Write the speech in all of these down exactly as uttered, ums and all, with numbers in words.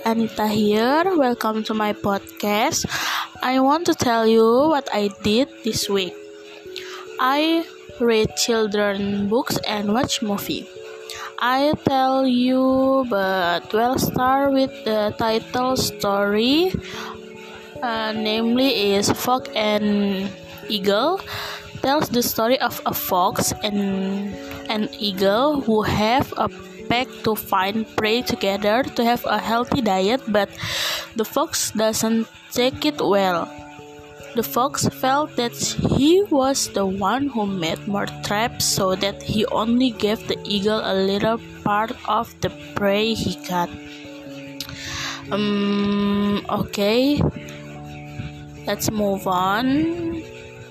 Anita here. Welcome to my podcast. I want to tell you what I did this week. I read children books and watch movie. I tell you, but we'll start with the title story. Uh, namely, is Fox and Eagle. Tells the story of a fox and an eagle who have a pact to find prey together to have a healthy diet, but the fox doesn't take it well. The fox felt that he was the one who made more traps, so that he only gave the eagle a little part of the prey he got. Um, okay, let's move on.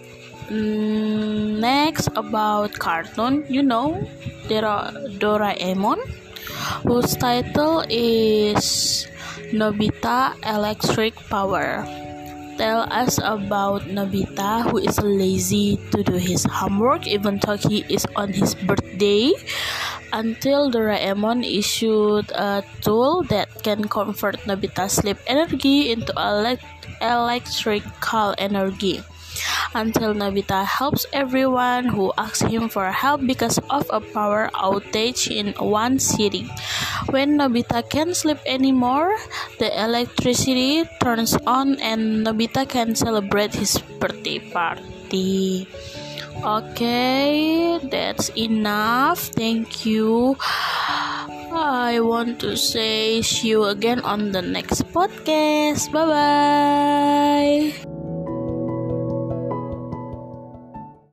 Mm, next, about cartoon, you know, Dora- Doraemon, whose title is Nobita Electric Power. Tell us about Nobita, who is lazy to do his homework even though he is on his birthday, until Doraemon issued a tool that can convert Nobita's sleep energy into elect- electrical energy, until Nobita helps everyone who asks him for help because of a power outage in one city. When Nobita can't sleep anymore, the electricity turns on and Nobita can celebrate his birthday party. Okay, that's enough. Thank you. I want to say see you again on the next podcast. Bye bye.